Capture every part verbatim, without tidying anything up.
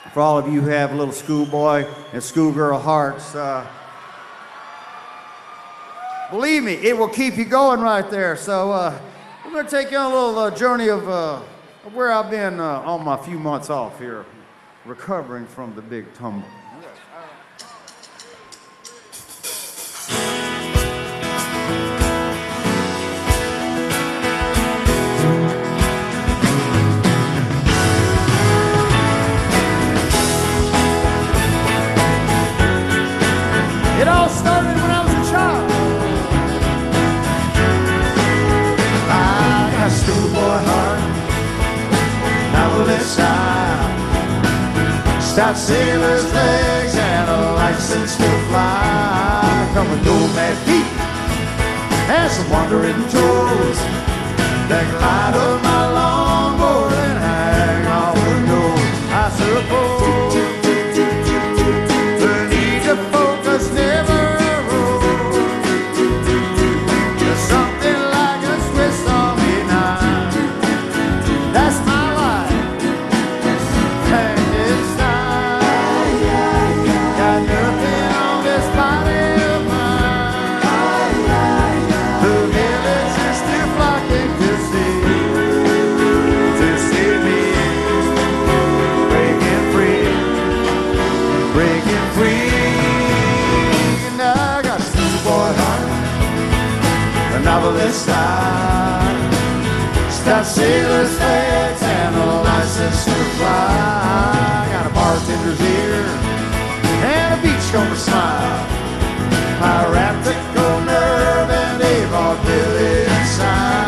For all of you who have little schoolboy and schoolgirl hearts, uh, believe me, it will keep you going right there. So uh, we're going to take you on a little uh, journey of, uh, of where I've been uh, on my few months off here, recovering from the big tumble. It all started when I was a child. I got a schoolboy heart, novelist style, stout sailor's legs, and a license to fly. Come with nomad feet and some wandering toes that glide up my longboard and hang off the nose. I suppose never rode. There's something like a Swiss Army knife. That's my life, and it's time. Got nothing on this body of mine. The village is still flocking to see, to see me breaking free, breaking free. Novelist style, stout sailor's legs, and a license to fly. Got a bartender's ear and a beachcomber smile, piratical nerve and a vaudevillian inside.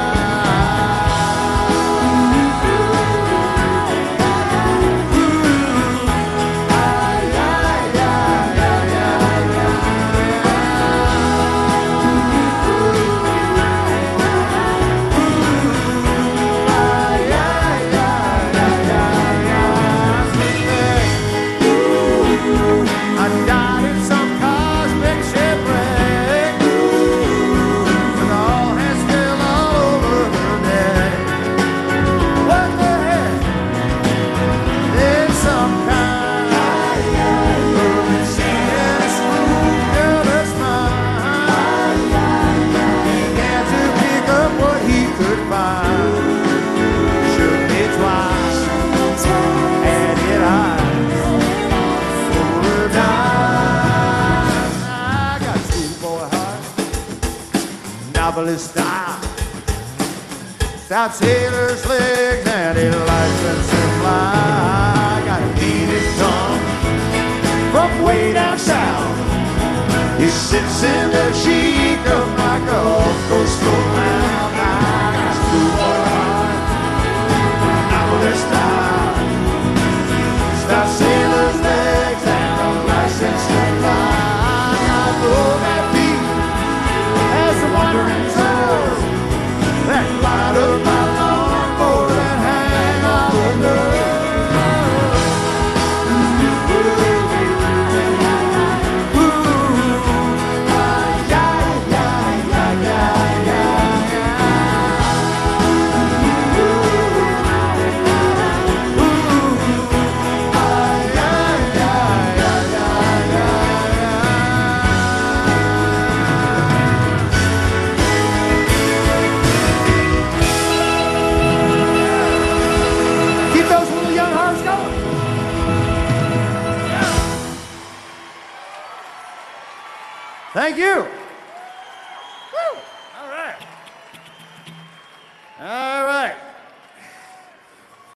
Style, stout sailor's legs, and a license to fly. Got a heated tongue from way down south. He sits in the cheek of my Gulf Coast mouth. I got a schoolboy heart, novelist style, stout sailor's legs, and a license to fly. I know that beat as the wandering that light of my longboard and hang on the nerve. Ooh, ooh, ah, yeah, yeah, yeah, yeah, yeah, yeah. Ooh, ooh, ah, yeah, yeah, yeah, yeah, yeah, yeah. Thank you. Woo. All right. All right.